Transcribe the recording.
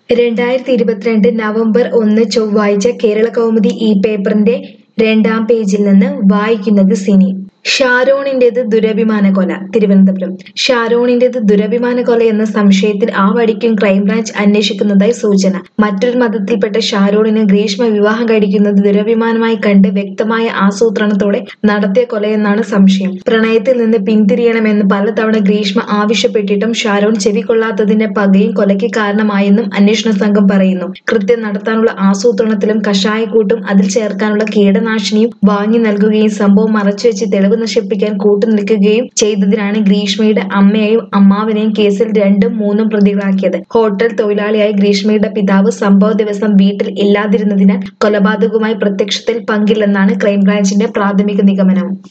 2022 November 1 ചൊവ്വാഴ്ച കേരളകൗമുദി ഈ പേപ്പറിന്റെ 2-ാം പേജിൽ നിന്ന് വായിക്കുന്നത് സിനി. ഷാരോണിന്റേത് ദുരഭിമാന കൊല. തിരുവനന്തപുരം. ഷാരോണിന്റേത് ദുരഭിമാന കൊലയെന്ന സംശയത്തിൽ ആ വഴിക്കും ക്രൈംബ്രാഞ്ച് അന്വേഷിക്കുന്നതായി സൂചന. മറ്റൊരു മതത്തിൽപ്പെട്ട ഷാരോണിന് ഗ്രീഷ്മ വിവാഹം കഴിക്കുന്നത് ദുരഭിമാനമായി കണ്ട് വ്യക്തമായ ആസൂത്രണത്തോടെ നടത്തിയ കൊലയെന്നാണ് സംശയം. പ്രണയത്തിൽ നിന്ന് പിന്തിരിയണമെന്ന് പലതവണ ഗ്രീഷ്മ ആവശ്യപ്പെട്ടിട്ടും ഷാരോൺ ചെവികൊള്ളാത്തതിന്റെ പകയും കൊലയ്ക്ക് കാരണമായെന്നും അന്വേഷണ സംഘം പറയുന്നു. കൃത്യം നടത്താനുള്ള ആസൂത്രണത്തിലും കഷായക്കൂട്ടും അതിൽ ചേർക്കാനുള്ള കീടനാശിനിയും വാങ്ങി നൽകുകയും സംഭവം മറച്ചുവെച്ച് തെളിവ് നശിപ്പിക്കാൻ കൂട്ടുനിൽക്കുകയും ചെയ്തതിനാണ് ഗ്രീഷ്മയുടെ അമ്മയെയും അമ്മാവനെയും കേസിൽ 2ഉം 3ഉം പ്രതികളാക്കിയത്. ഹോട്ടൽ തൊഴിലാളിയായ ഗ്രീഷ്മയുടെ പിതാവ് സംഭവ ദിവസം വീട്ടിൽ ഇല്ലാതിരുന്നതിനാൽ കൊലപാതകവുമായി പ്രത്യക്ഷത്തിൽ പങ്കില്ലെന്നാണ് ക്രൈംബ്രാഞ്ചിന്റെ പ്രാഥമിക നിഗമനം.